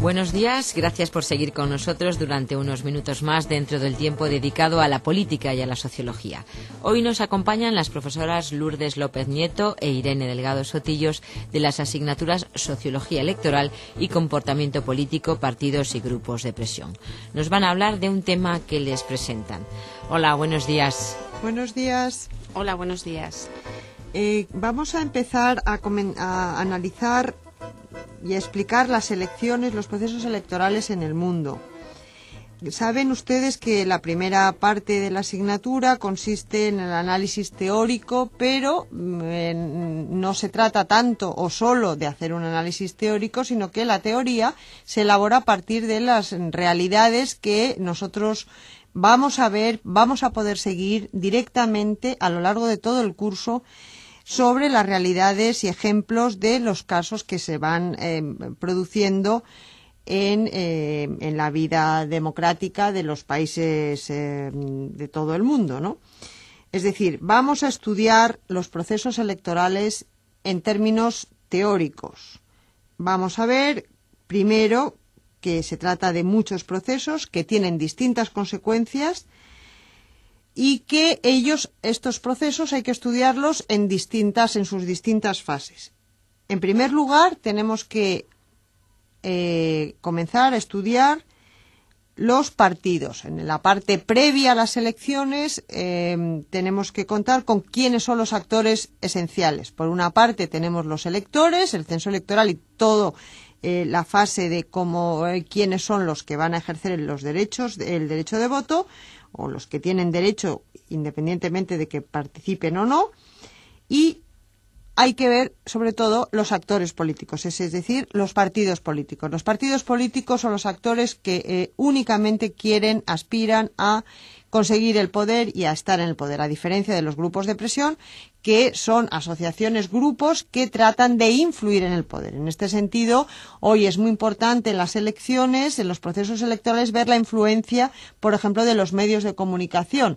Buenos días, gracias por seguir con nosotros durante unos minutos más dentro del tiempo dedicado a la política y a la sociología. Hoy nos acompañan las profesoras Lourdes López Nieto e Irene Delgado Sotillos de las asignaturas Sociología Electoral y Comportamiento Político, Partidos y Grupos de Presión. Nos van a hablar de un tema que les presentan. Hola, buenos días. Buenos días. Hola, buenos días. Vamos a empezar a analizar y a explicar las elecciones, los procesos electorales en el mundo. Saben ustedes que la primera parte de la asignatura consiste en el análisis teórico, pero no se trata tanto o solo de hacer un análisis teórico, sino que la teoría se elabora a partir de las realidades que nosotros vamos a ver, vamos a poder seguir directamente a lo largo de todo el curso sobre las realidades y ejemplos de los casos que se van produciendo en la vida democrática de los países de todo el mundo, ¿no? Es decir, vamos a estudiar los procesos electorales en términos teóricos. Vamos a ver, primero, que se trata de muchos procesos que tienen distintas consecuencias y que estos procesos hay que estudiarlos en sus distintas fases. En primer lugar, tenemos que comenzar a estudiar los partidos. En la parte previa a las elecciones tenemos que contar con quiénes son los actores esenciales. Por una parte tenemos los electores, el censo electoral y todo la fase de quiénes son los que van a ejercer el derecho de voto, o los que tienen derecho independientemente de que participen o no, y hay que ver sobre todo los actores políticos, es decir, los partidos políticos. Los partidos políticos son los actores que únicamente aspiran a conseguir el poder y a estar en el poder, a diferencia de los grupos de presión, que son asociaciones, grupos que tratan de influir en el poder. En este sentido, hoy es muy importante en las elecciones, en los procesos electorales, ver la influencia, por ejemplo, de los medios de comunicación.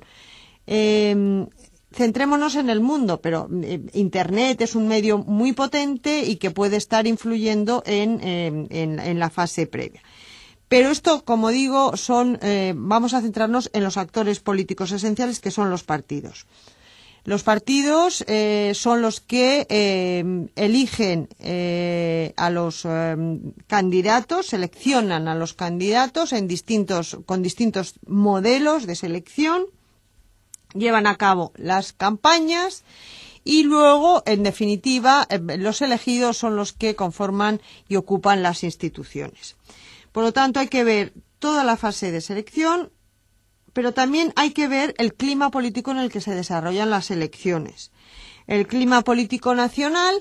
Centrémonos en el mundo, pero Internet es un medio muy potente y que puede estar influyendo en la fase previa. Pero esto, como digo, vamos a centrarnos en los actores políticos esenciales, que son los partidos. Los partidos son los que eligen a los candidatos, seleccionan a los candidatos con distintos modelos de selección, llevan a cabo las campañas y luego, en definitiva, los elegidos son los que conforman y ocupan las instituciones. Por lo tanto, hay que ver toda la fase de selección, pero también hay que ver el clima político en el que se desarrollan las elecciones. El clima político nacional,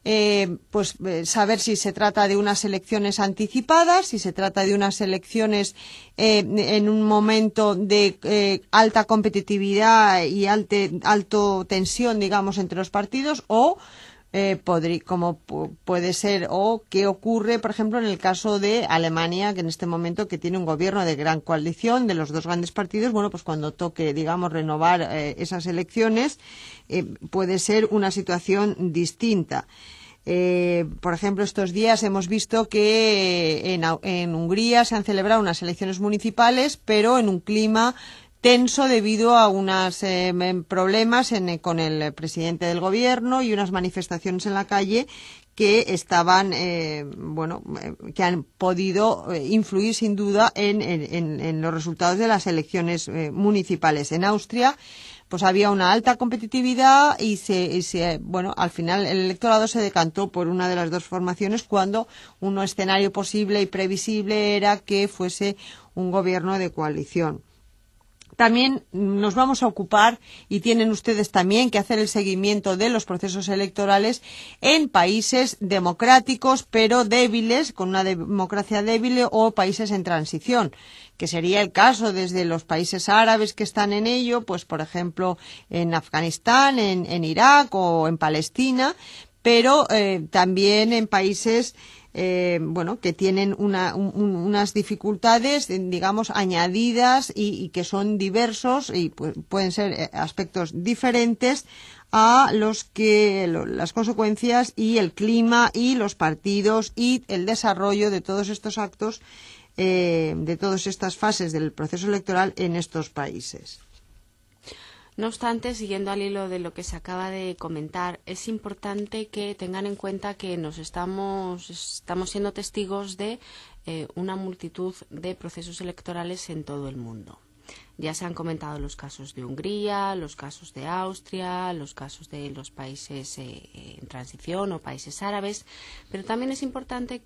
saber si se trata de unas elecciones anticipadas, si se trata de unas elecciones en un momento de alta competitividad y alto tensión, digamos, entre los partidos, o como puede ser, o qué ocurre, por ejemplo, en el caso de Alemania, que en este momento que tiene un gobierno de gran coalición de los dos grandes partidos. Bueno, pues cuando toque, digamos, renovar esas elecciones, puede ser una situación distinta. Por ejemplo, estos días hemos visto que en Hungría se han celebrado unas elecciones municipales, pero en un clima tenso debido a unos problemas con el presidente del gobierno y unas manifestaciones en la calle que estaban, que han podido influir sin duda en los resultados de las elecciones municipales. En Austria, pues había una alta competitividad y al final el electorado se decantó por una de las dos formaciones, cuando un escenario posible y previsible era que fuese un gobierno de coalición. También nos vamos a ocupar, y tienen ustedes también que hacer el seguimiento de los procesos electorales en países democráticos pero débiles, con una democracia débil, o países en transición, que sería el caso desde los países árabes que están en ello, pues por ejemplo en Afganistán, en Irak o en Palestina, pero también en países que tienen unas dificultades, digamos, añadidas y que son diversos y pueden ser aspectos diferentes a las consecuencias y el clima y los partidos y el desarrollo de todos estos actos, de todas estas fases del proceso electoral en estos países. No obstante, siguiendo al hilo de lo que se acaba de comentar, es importante que tengan en cuenta que estamos siendo testigos de una multitud de procesos electorales en todo el mundo. Ya se han comentado los casos de Hungría, los casos de Austria, los casos de los países en transición o países árabes, pero también es importante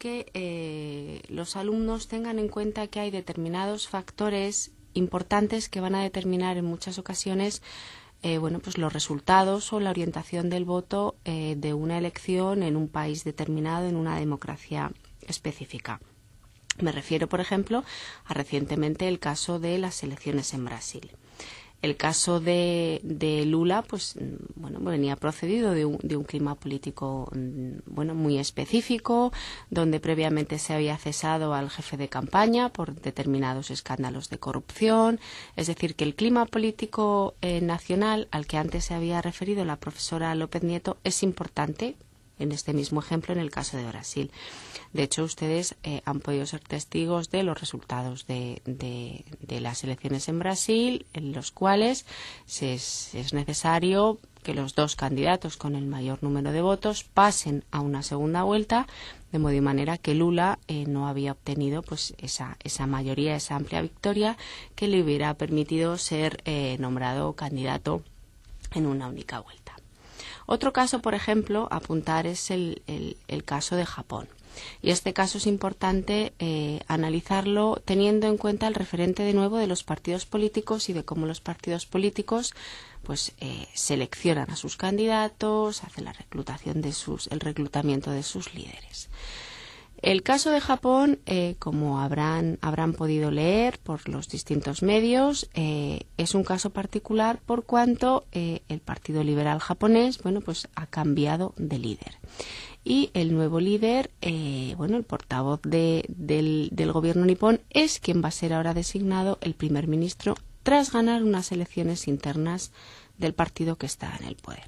que los alumnos tengan en cuenta que hay determinados factores importantes que van a determinar en muchas ocasiones pues los resultados o la orientación del voto de una elección en un país determinado, en una democracia específica. Me refiero, por ejemplo, a recientemente el caso de las elecciones en Brasil. El caso de Lula, pues venía procedido de un clima político muy específico, donde previamente se había cesado al jefe de campaña por determinados escándalos de corrupción. Es decir, que el clima político nacional al que antes se había referido la profesora López Nieto es importante en este mismo ejemplo en el caso de Brasil. De hecho, ustedes han podido ser testigos de los resultados de las elecciones en Brasil, en los cuales es necesario que los dos candidatos con el mayor número de votos pasen a una segunda vuelta, de modo y manera que Lula no había obtenido pues esa mayoría, esa amplia victoria que le hubiera permitido ser nombrado candidato en una única vuelta. Otro caso, por ejemplo, a apuntar es el caso de Japón. Y este caso es importante analizarlo teniendo en cuenta el referente de nuevo de los partidos políticos y de cómo los partidos políticos pues seleccionan a sus candidatos, hacen la el reclutamiento de sus líderes. El caso de Japón, como habrán podido leer por los distintos medios, es un caso particular por cuanto el Partido Liberal japonés, pues ha cambiado de líder. Y el nuevo líder, el portavoz del gobierno nipón, es quien va a ser ahora designado el primer ministro tras ganar unas elecciones internas del partido que está en el poder.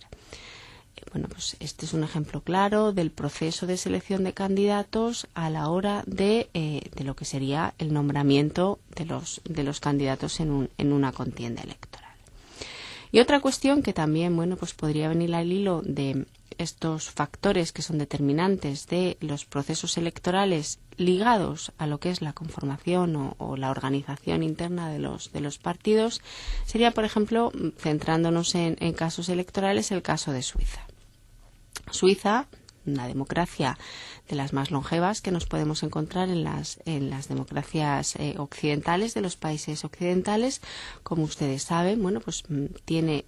Pues este es un ejemplo claro del proceso de selección de candidatos a la hora de lo que sería el nombramiento de los candidatos en una contienda electoral. Y otra cuestión que también pues podría venir al hilo de estos factores que son determinantes de los procesos electorales ligados a lo que es la conformación o la organización interna de los partidos sería, por ejemplo, centrándonos en casos electorales, el caso de Suiza. Suiza, una democracia de las más longevas que nos podemos encontrar en las democracias occidentales, de los países occidentales, como ustedes saben, pues tiene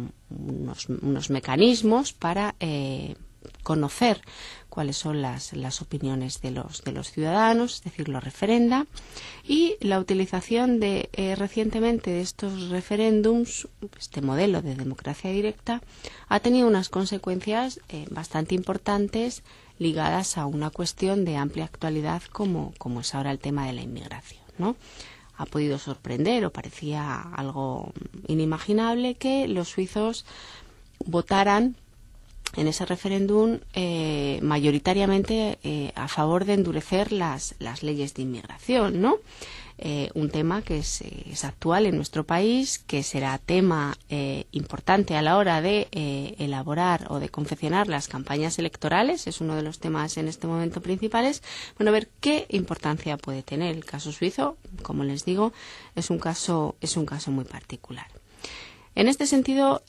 unos mecanismos para conocer cuáles son las opiniones de los ciudadanos, es decir, los referenda, y la utilización recientemente de estos referéndums, este modelo de democracia directa, ha tenido unas consecuencias bastante importantes ligadas a una cuestión de amplia actualidad como es ahora el tema de la inmigración, ¿no? Ha podido sorprender o parecía algo inimaginable que los suizos votaran en ese referéndum mayoritariamente a favor de endurecer las leyes de inmigración, ¿no? Un tema que es actual en nuestro país, que será tema importante a la hora de elaborar o de confeccionar las campañas electorales. Es uno de los temas en este momento principales. A ver qué importancia puede tener el caso suizo. Como les digo, es un caso muy particular. En este sentido,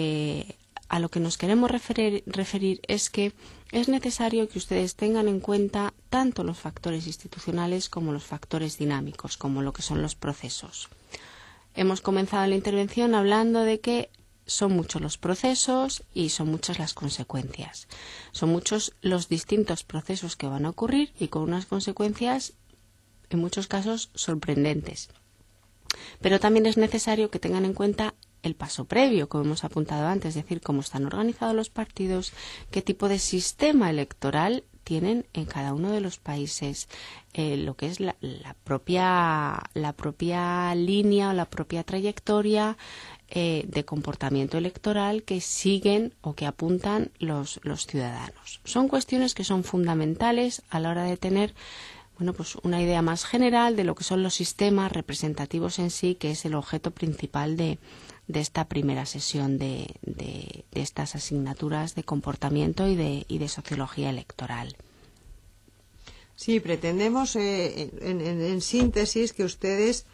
a lo que nos queremos referir es que es necesario que ustedes tengan en cuenta tanto los factores institucionales como los factores dinámicos, como lo que son los procesos. Hemos comenzado la intervención hablando de que son muchos los procesos y son muchas las consecuencias. Son muchos los distintos procesos que van a ocurrir y con unas consecuencias, en muchos casos, sorprendentes. Pero también es necesario que tengan en cuenta el paso previo, como hemos apuntado antes, es decir, cómo están organizados los partidos, qué tipo de sistema electoral tienen en cada uno de los países, lo que es la propia línea o la propia trayectoria de comportamiento electoral que siguen o que apuntan los ciudadanos. Son cuestiones que son fundamentales a la hora de tener pues una idea más general de lo que son los sistemas representativos en sí, que es el objeto principal de esta primera sesión de estas asignaturas de comportamiento y de sociología electoral. Sí, pretendemos, en síntesis, que ustedes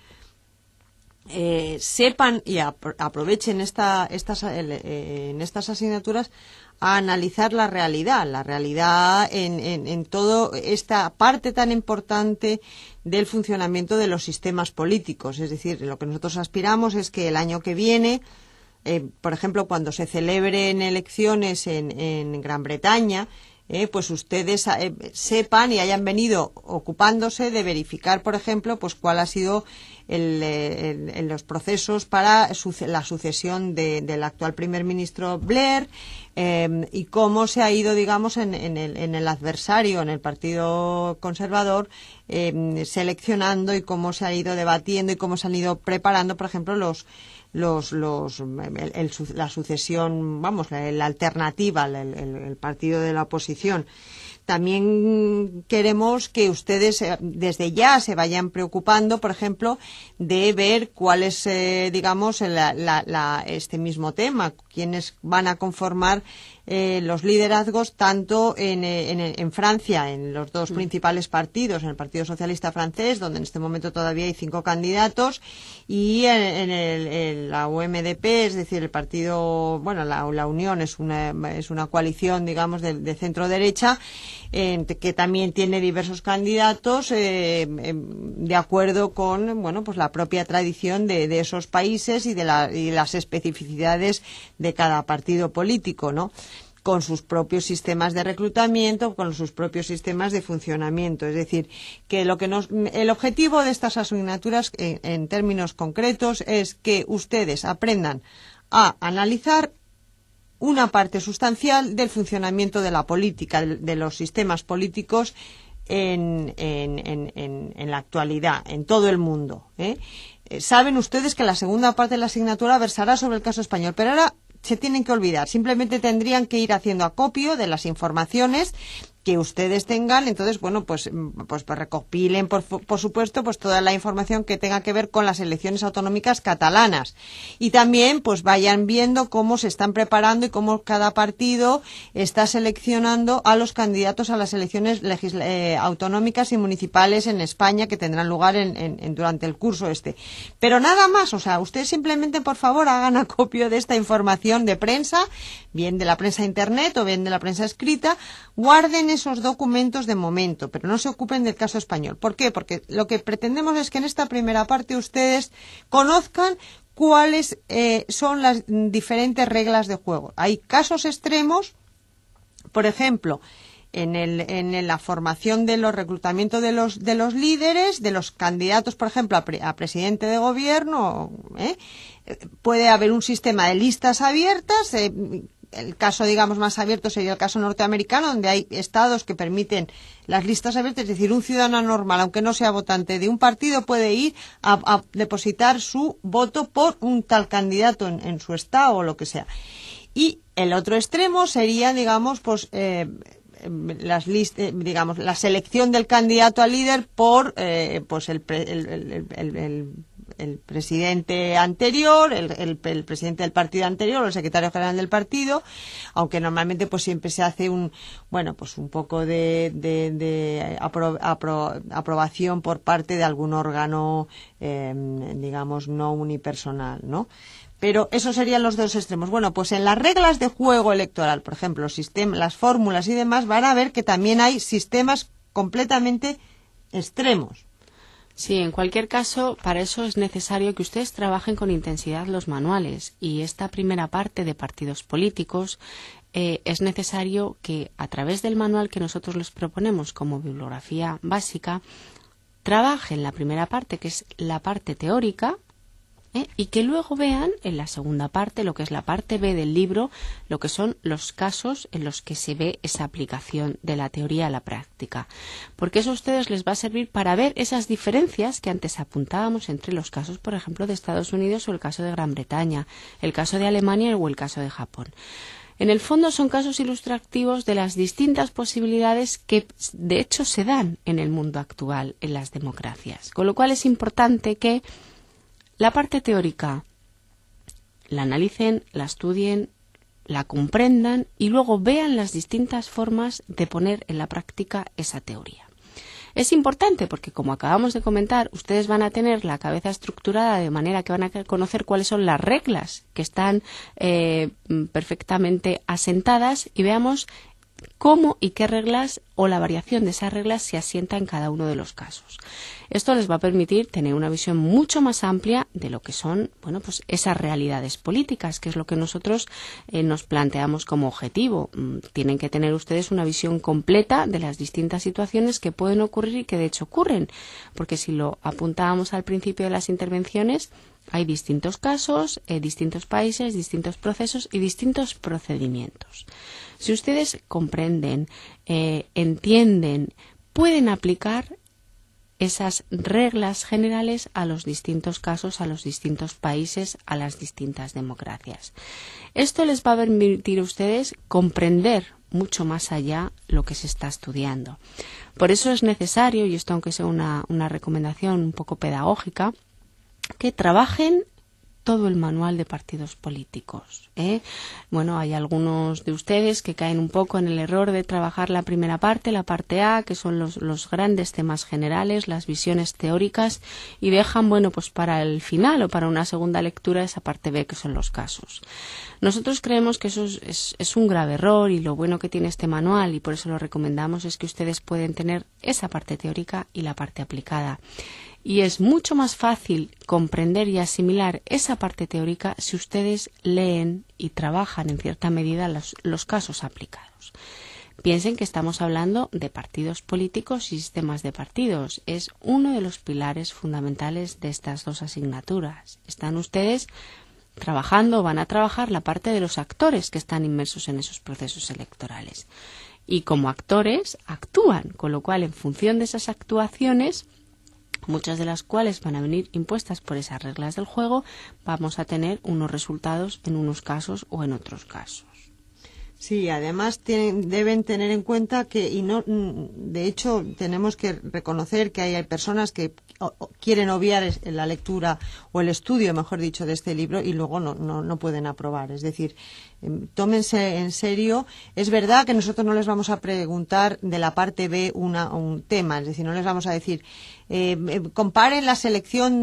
sepan y aprovechen en estas asignaturas a analizar la realidad en toda esta parte tan importante del funcionamiento de los sistemas políticos. Es decir, lo que nosotros aspiramos es que el año que viene, por ejemplo, cuando se celebren elecciones en Gran Bretaña, pues ustedes sepan y hayan venido ocupándose de verificar, por ejemplo, pues cuál ha sido los procesos para la sucesión del actual primer ministro Blair, y cómo se ha ido, digamos, en el adversario, en el Partido Conservador, seleccionando, y cómo se ha ido debatiendo y cómo se han ido preparando, por ejemplo, la sucesión, la alternativa, el partido de la oposición. También queremos que ustedes desde ya se vayan preocupando, por ejemplo, de ver cuál es, digamos, este mismo tema, quiénes van a conformar los liderazgos tanto en Francia, en los dos principales partidos, en el Partido Socialista francés, donde en este momento todavía hay 5 candidatos, y en la UMDP, es decir, el partido, la Unión es una coalición, digamos, de centro derecha, que también tiene diversos candidatos de acuerdo con pues la propia tradición de esos países y de las especificidades de cada partido político, ¿no?, con sus propios sistemas de reclutamiento, con sus propios sistemas de funcionamiento. Es decir, que el objetivo de estas asignaturas en términos concretos es que ustedes aprendan a analizar una parte sustancial del funcionamiento de la política, de los sistemas políticos en la actualidad, en todo el mundo. Saben ustedes que la segunda parte de la asignatura versará sobre el caso español, pero ahora se tienen que olvidar. Simplemente tendrían que ir haciendo acopio de las informaciones que ustedes tengan. Entonces, pues recopilen, por supuesto, pues toda la información que tenga que ver con las elecciones autonómicas catalanas, y también pues vayan viendo cómo se están preparando y cómo cada partido está seleccionando a los candidatos a las elecciones autonómicas y municipales en España, que tendrán lugar durante el curso este. Pero nada más, ustedes simplemente, por favor, hagan acopio de esta información de prensa, bien de la prensa internet o bien de la prensa escrita, guarden esos documentos de momento, pero no se ocupen del caso español. ¿Por qué? Porque lo que pretendemos es que en esta primera parte ustedes conozcan cuáles son las diferentes reglas de juego. Hay casos extremos, por ejemplo, en la formación de los reclutamientos de los líderes, de los candidatos, por ejemplo, a presidente de gobierno, puede haber un sistema de listas abiertas. El caso, digamos, más abierto sería el caso norteamericano, donde hay estados que permiten las listas abiertas. Es decir, un ciudadano normal, aunque no sea votante de un partido, puede ir a depositar su voto por un tal candidato en su estado o lo que sea. Y el otro extremo sería, digamos, pues la selección del candidato a líder por pues el presidente anterior, el presidente del partido anterior o el secretario general del partido, aunque normalmente pues siempre se hace un poco de aprobación por parte de algún órgano digamos no unipersonal, ¿no? Pero esos serían los dos extremos. Bueno, pues en las reglas de juego electoral, por ejemplo, las fórmulas y demás, van a ver que también hay sistemas completamente extremos. Sí, en cualquier caso, para eso es necesario que ustedes trabajen con intensidad los manuales, y esta primera parte de partidos políticos es necesario que a través del manual que nosotros les proponemos como bibliografía básica, trabajen la primera parte, que es la parte teórica, y que luego vean en la segunda parte, lo que es la parte B del libro, lo que son los casos en los que se ve esa aplicación de la teoría a la práctica. Porque eso a ustedes les va a servir para ver esas diferencias que antes apuntábamos entre los casos, por ejemplo, de Estados Unidos o el caso de Gran Bretaña, el caso de Alemania o el caso de Japón. En el fondo son casos ilustrativos de las distintas posibilidades que de hecho se dan en el mundo actual en las democracias. Con lo cual es importante que la parte teórica la analicen, la estudien, la comprendan y luego vean las distintas formas de poner en la práctica esa teoría. Es importante porque, como acabamos de comentar, ustedes van a tener la cabeza estructurada de manera que van a conocer cuáles son las reglas que están perfectamente asentadas y veamos cómo y qué reglas o la variación de esas reglas se asienta en cada uno de los casos. Esto les va a permitir tener una visión mucho más amplia de lo que son, bueno, pues esas realidades políticas, que es lo que nosotros nos planteamos como objetivo. Tienen que tener ustedes una visión completa de las distintas situaciones que pueden ocurrir y que de hecho ocurren, porque si lo apuntábamos al principio de las intervenciones, hay distintos casos, distintos países, distintos procesos y distintos procedimientos. Si ustedes comprenden, entienden, pueden aplicar esas reglas generales a los distintos casos, a los distintos países, a las distintas democracias. Esto les va a permitir a ustedes comprender mucho más allá lo que se está estudiando. Por eso es necesario, y esto aunque sea una recomendación un poco pedagógica, que trabajen todo el manual de partidos políticos. Bueno, hay algunos de ustedes que caen un poco en el error de trabajar la primera parte, la parte A, que son los grandes temas generales, las visiones teóricas, y dejan, bueno, pues para el final o para una segunda lectura esa parte B, que son los casos. Nosotros creemos que eso es un grave error, y lo bueno que tiene este manual, y por eso lo recomendamos, es que ustedes pueden tener esa parte teórica y la parte aplicada. Y es mucho más fácil comprender y asimilar esa parte teórica si ustedes leen y trabajan en cierta medida los casos aplicados. Piensen que estamos hablando de partidos políticos y sistemas de partidos. Es uno de los pilares fundamentales de estas dos asignaturas. Están ustedes trabajando, van a trabajar la parte de los actores que están inmersos en esos procesos electorales. Y como actores actúan, con lo cual en función de esas actuaciones, muchas de las cuales van a venir impuestas por esas reglas del juego, vamos a tener unos resultados en unos casos o en otros casos. Sí, además deben tener en cuenta que, de hecho, tenemos que reconocer que hay personas que quieren obviar la lectura o el estudio, mejor dicho, de este libro y luego no pueden aprobar. Es decir, tómense en serio. Es verdad que nosotros no les vamos a preguntar de la parte B un tema, es decir, no les vamos a decir comparen la selección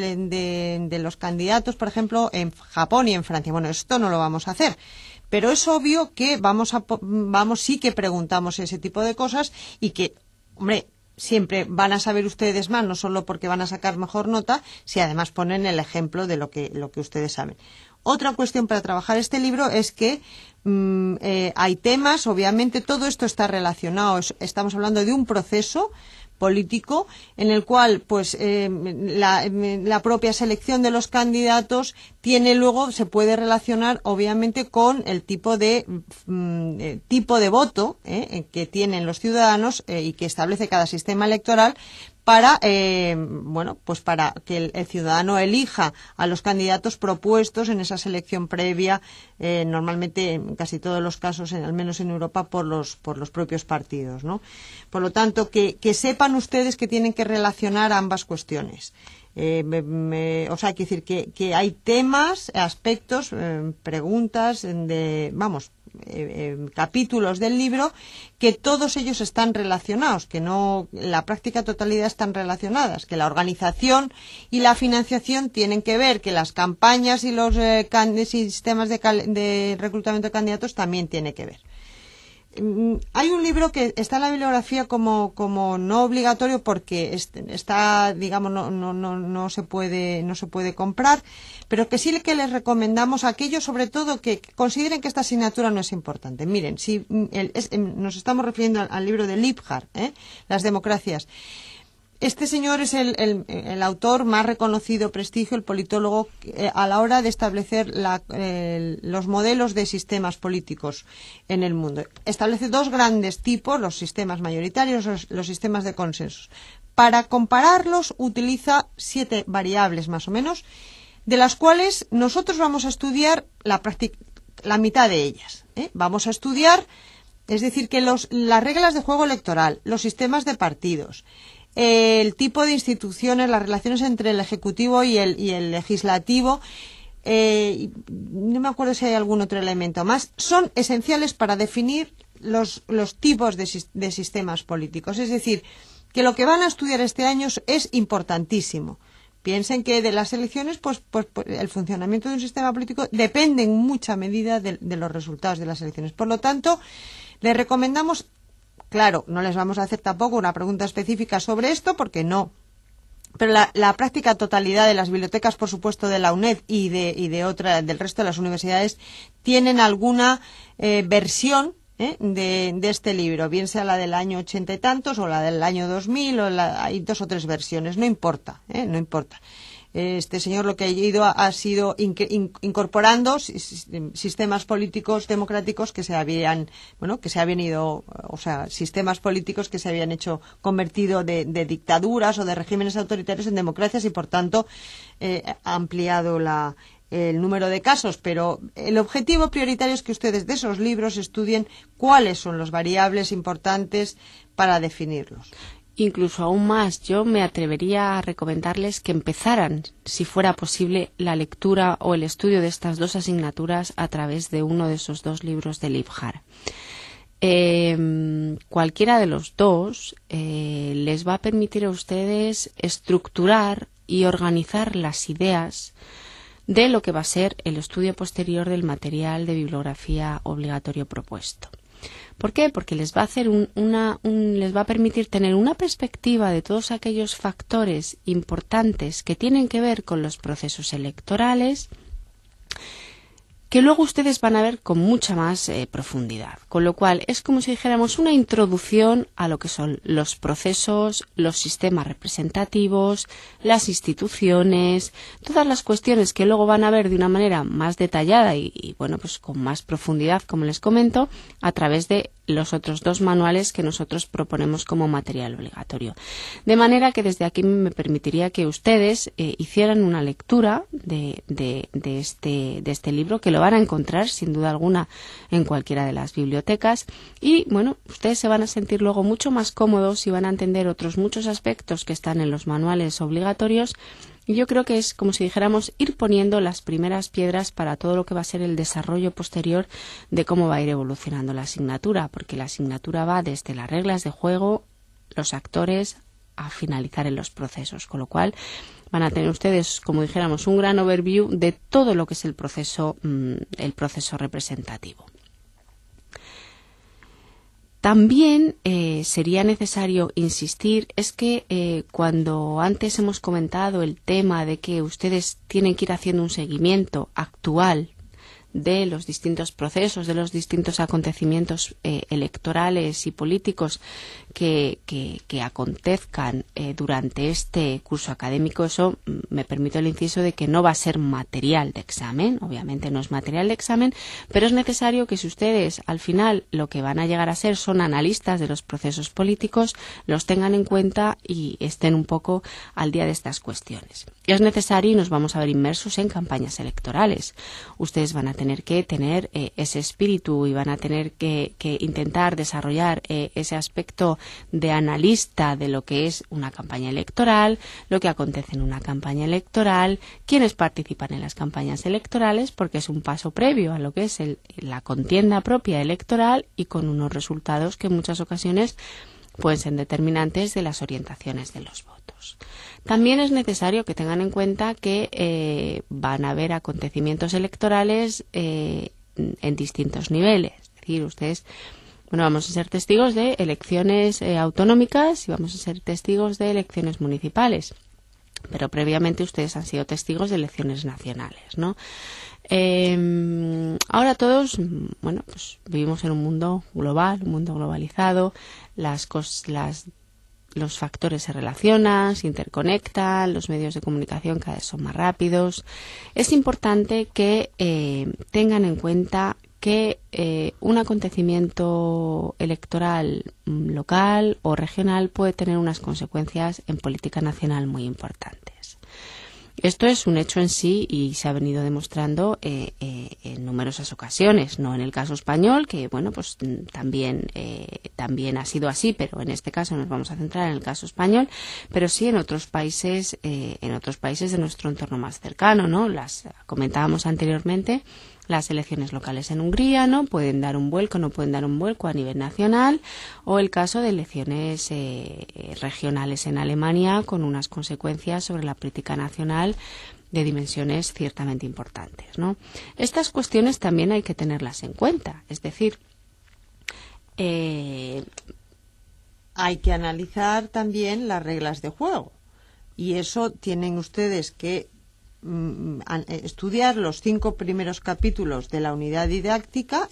de los candidatos, por ejemplo, en Japón y en Francia. Bueno, esto no lo vamos a hacer. Pero es obvio que sí que preguntamos ese tipo de cosas y que, hombre, siempre van a saber ustedes más, no solo porque van a sacar mejor nota, si además ponen el ejemplo de lo que ustedes saben. Otra cuestión para trabajar este libro es que hay temas, obviamente todo esto está relacionado, estamos hablando de un proceso político en el cual pues la propia selección de los candidatos se puede relacionar obviamente con el tipo de voto que tienen los ciudadanos y que establece cada sistema electoral para para que el ciudadano elija a los candidatos propuestos en esa selección previa, normalmente en casi todos los casos, al menos en Europa, por los propios partidos, ¿no? Por lo tanto, que sepan ustedes que tienen que relacionar ambas cuestiones. Quiero decir que hay temas, aspectos, preguntas capítulos del libro que todos ellos están relacionados, que no la práctica totalidad están relacionadas, que la organización y la financiación tienen que ver, que las campañas y los sistemas de reclutamiento de candidatos también tienen que ver. Hay un libro que está en la bibliografía como no obligatorio porque está, digamos, no se puede comprar, pero que sí que les recomendamos a aquellos, sobre todo, que consideren que esta asignatura no es importante. Miren, nos estamos refiriendo al libro de Liebhardt, Las democracias. Este señor es el autor más reconocido prestigio, el politólogo, a la hora de establecer los modelos de sistemas políticos en el mundo. Establece dos grandes tipos, los sistemas mayoritarios, los sistemas de consensos. Para compararlos utiliza 7 variables más o menos, de las cuales nosotros vamos a estudiar la mitad de ellas. Vamos a estudiar, es decir, que las reglas de juego electoral, los sistemas de partidos, el tipo de instituciones, las relaciones entre el Ejecutivo y el Legislativo, no me acuerdo si hay algún otro elemento más, son esenciales para definir los tipos de sistemas políticos. Es decir, que lo que van a estudiar este año es importantísimo. Piensen que de las elecciones, pues el funcionamiento de un sistema político depende en mucha medida de los resultados de las elecciones. Por lo tanto, les recomendamos. Claro, no les vamos a hacer tampoco una pregunta específica sobre esto, porque no. Pero la práctica totalidad de las bibliotecas, por supuesto, de la UNED y del resto de las universidades, tienen alguna versión de este libro, bien sea la del año 80 y tantos o la del año 2000, hay 2 o 3 versiones, no importa, no importa. Este señor lo que ha ido ha sido incorporando sistemas políticos democráticos que se habían ido, o sea, sistemas políticos que se habían hecho convertido de dictaduras o de regímenes autoritarios en democracias y por tanto ha ampliado el número de casos, pero el objetivo prioritario es que ustedes de esos libros estudien cuáles son los variables importantes para definirlos. Incluso aún más, yo me atrevería a recomendarles que empezaran, si fuera posible, la lectura o el estudio de estas 2 asignaturas a través de uno de esos 2 libros de Libjar. Cualquiera de los 2 les va a permitir a ustedes estructurar y organizar las ideas de lo que va a ser el estudio posterior del material de bibliografía obligatorio propuesto. ¿Por qué? Porque les va a hacer les va a permitir tener una perspectiva de todos aquellos factores importantes que tienen que ver con los procesos electorales, que luego ustedes van a ver con mucha más profundidad. Con lo cual es como si dijéramos una introducción a lo que son los procesos, los sistemas representativos, las instituciones, todas las cuestiones que luego van a ver de una manera más detallada y bueno, pues con más profundidad, como les comento, a través de los otros 2 manuales que nosotros proponemos como material obligatorio. De manera que desde aquí me permitiría que ustedes hicieran una lectura de este libro, que lo van a encontrar sin duda alguna en cualquiera de las bibliotecas y bueno, ustedes se van a sentir luego mucho más cómodos y van a entender otros muchos aspectos que están en los manuales obligatorios. Y yo creo que es como si dijéramos ir poniendo las primeras piedras para todo lo que va a ser el desarrollo posterior de cómo va a ir evolucionando la asignatura, porque la asignatura va desde las reglas de juego, los actores, a finalizar en los procesos, con lo cual van a tener ustedes, como dijéramos, un gran overview de todo lo que es el proceso representativo. También sería necesario insistir, es que cuando antes hemos comentado el tema de que ustedes tienen que ir haciendo un seguimiento actual de los distintos procesos, de los distintos acontecimientos electorales y políticos que acontezcan durante este curso académico, eso me permito el inciso de que no va a ser material de examen, obviamente no es material de examen, pero es necesario que si ustedes al final lo que van a llegar a ser son analistas de los procesos políticos, los tengan en cuenta y estén un poco al día de estas cuestiones. Es necesario y nos vamos a ver inmersos en campañas electorales. Ustedes van a tener que tener ese espíritu y van a tener que intentar desarrollar ese aspecto de analista de lo que es una campaña electoral, lo que acontece en una campaña electoral, quiénes participan en las campañas electorales, porque es un paso previo a lo que es la contienda propia electoral y con unos resultados que en muchas ocasiones pueden ser determinantes de las orientaciones de los votos. También es necesario que tengan en cuenta que van a haber acontecimientos electorales en distintos niveles. Es decir, ustedes, vamos a ser testigos de elecciones autonómicas y vamos a ser testigos de elecciones municipales. Pero previamente ustedes han sido testigos de elecciones nacionales, ¿no? Ahora todos, vivimos en un mundo global, un mundo globalizado. Las los factores se relacionan, se interconectan, los medios de comunicación cada vez son más rápidos. Es importante que tengan en cuenta que un acontecimiento electoral local o regional puede tener unas consecuencias en política nacional muy importantes. Esto es un hecho en sí y se ha venido demostrando en numerosas ocasiones, no en el caso español, que bueno, pues también ha sido así, pero en este caso nos vamos a centrar en el caso español, pero sí en otros países de nuestro entorno más cercano, ¿no? Las comentábamos anteriormente. Las elecciones locales en Hungría, ¿no? Pueden dar un vuelco, no pueden dar un vuelco a nivel nacional, o el caso de elecciones regionales en Alemania con unas consecuencias sobre la política nacional de dimensiones ciertamente importantes, ¿no? Estas cuestiones también hay que tenerlas en cuenta, es decir, hay que analizar también las reglas de juego, y eso tienen ustedes que estudiar los 5 primeros capítulos de la unidad didáctica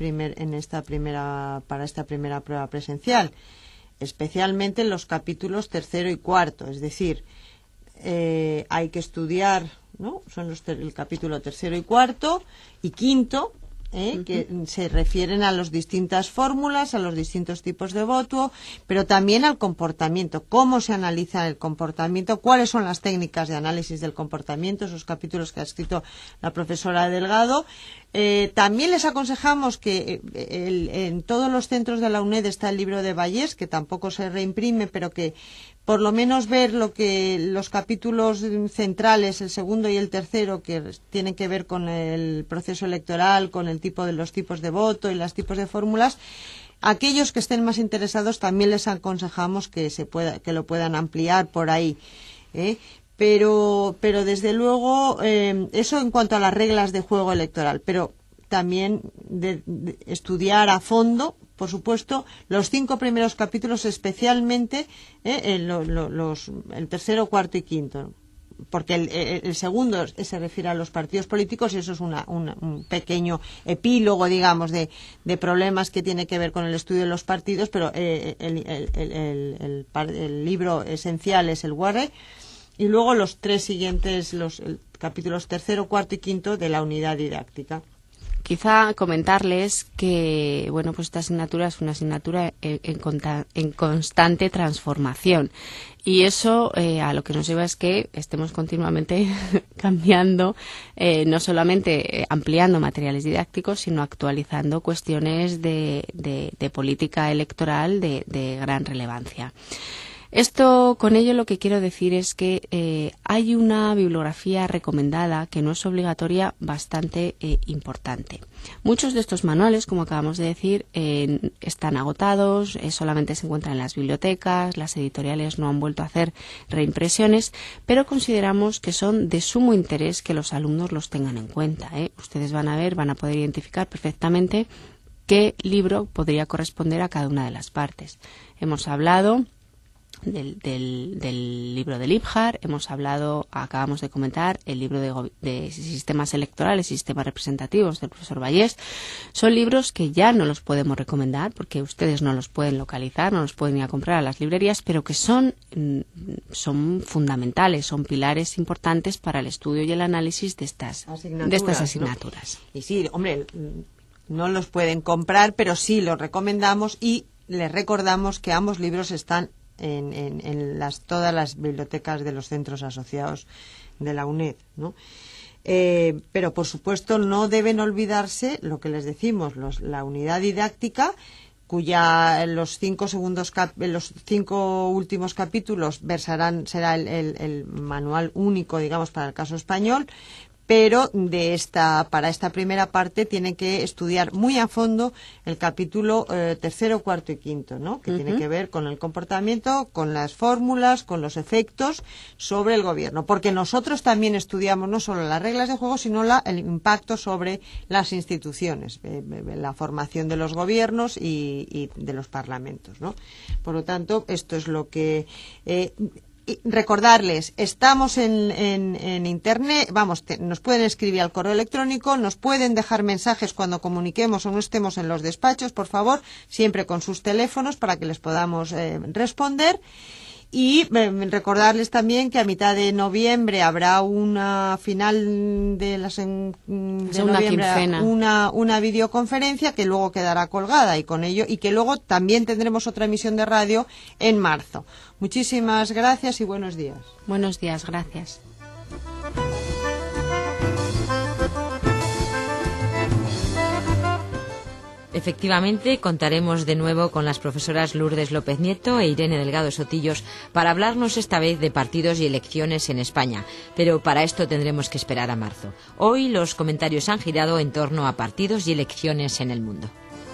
para esta primera prueba presencial, especialmente los capítulos 3º y 4º, es decir, hay que estudiar, ¿no? Son el capítulo 3º y 4º y 5º, que se refieren a las distintas fórmulas, a los distintos tipos de voto, pero también al comportamiento, cómo se analiza el comportamiento, cuáles son las técnicas de análisis del comportamiento, esos capítulos que ha escrito la profesora Delgado. También les aconsejamos que en todos los centros de la UNED está el libro de Vallés, que tampoco se reimprime, pero que por lo menos ver los capítulos centrales, el 2º y el 3º, que tienen que ver con el proceso electoral, con el tipo de los tipos de voto y los tipos de fórmulas. Aquellos que estén más interesados también les aconsejamos que lo puedan ampliar por ahí, pero desde luego eso en cuanto a las reglas de juego electoral, pero también de estudiar a fondo, por supuesto, los 5 primeros capítulos, especialmente el 3º, 4º y 5º, porque el segundo se refiere a los partidos políticos y eso es un pequeño epílogo, digamos, de problemas que tiene que ver con el estudio de los partidos, pero el libro esencial es el WARE, y luego los 3 siguientes, los capítulos 3º, 4º y 5º de la unidad didáctica. Quizá comentarles que, bueno, pues esta asignatura es una asignatura en constante transformación. Y eso a lo que nos lleva es que estemos continuamente cambiando, no solamente ampliando materiales didácticos, sino actualizando cuestiones de política electoral de gran relevancia. Con ello lo que quiero decir es que hay una bibliografía recomendada, que no es obligatoria, bastante importante. Muchos de estos manuales, como acabamos de decir, están agotados, solamente se encuentran en las bibliotecas, las editoriales no han vuelto a hacer reimpresiones, pero consideramos que son de sumo interés que los alumnos los tengan en cuenta, Ustedes van a poder identificar perfectamente qué libro podría corresponder a cada una de las partes. Hemos hablado del libro de Liebhardt, acabamos de comentar el libro de sistemas electorales, sistemas representativos del profesor Vallés. Son libros que ya no los podemos recomendar porque ustedes no los pueden localizar, no los pueden ir a comprar a las librerías, pero que son fundamentales, son pilares importantes para el estudio y el análisis de estas asignaturas. ¿No? Y sí, hombre, no los pueden comprar, pero sí los recomendamos y les recordamos que ambos libros están en todas las bibliotecas de los centros asociados de la UNED, ¿no? Pero por supuesto no deben olvidarse lo que les decimos, la unidad didáctica, cuya los 5 últimos capítulos será el manual único, digamos, para el caso español, pero para esta primera parte tienen que estudiar muy a fondo el capítulo 3º, 4º y 5º, ¿no? Que tiene que ver con el comportamiento, con las fórmulas, con los efectos sobre el gobierno, porque nosotros también estudiamos no solo las reglas de juego, sino el impacto sobre las instituciones, la formación de los gobiernos y de los parlamentos, ¿no? Por lo tanto, esto es lo que Y recordarles, estamos en Internet, nos pueden escribir al correo electrónico, nos pueden dejar mensajes cuando comuniquemos o no estemos en los despachos, por favor, siempre con sus teléfonos para que les podamos responder. Y recordarles también que a mitad de noviembre habrá una final de noviembre, una videoconferencia que luego quedará colgada y que luego también tendremos otra emisión de radio en marzo. Muchísimas gracias y buenos días. Buenos días, gracias. Efectivamente, contaremos de nuevo con las profesoras Lourdes López Nieto e Irene Delgado Sotillos para hablarnos esta vez de partidos y elecciones en España, pero para esto tendremos que esperar a marzo. Hoy los comentarios han girado en torno a partidos y elecciones en el mundo.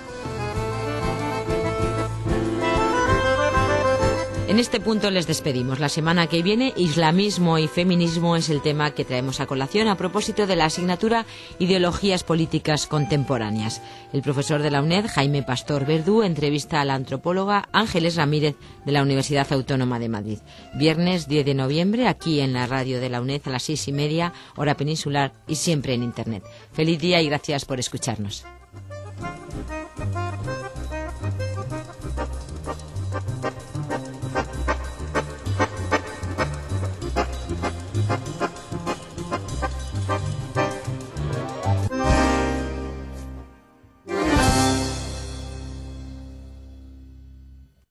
En este punto les despedimos. La semana que viene, islamismo y feminismo es el tema que traemos a colación a propósito de la asignatura Ideologías Políticas Contemporáneas. El profesor de la UNED, Jaime Pastor Verdú, entrevista a la antropóloga Ángeles Ramírez de la Universidad Autónoma de Madrid. Viernes 10 de noviembre, aquí en la radio de la UNED a las 6:30, hora peninsular y siempre en Internet. Feliz día y gracias por escucharnos.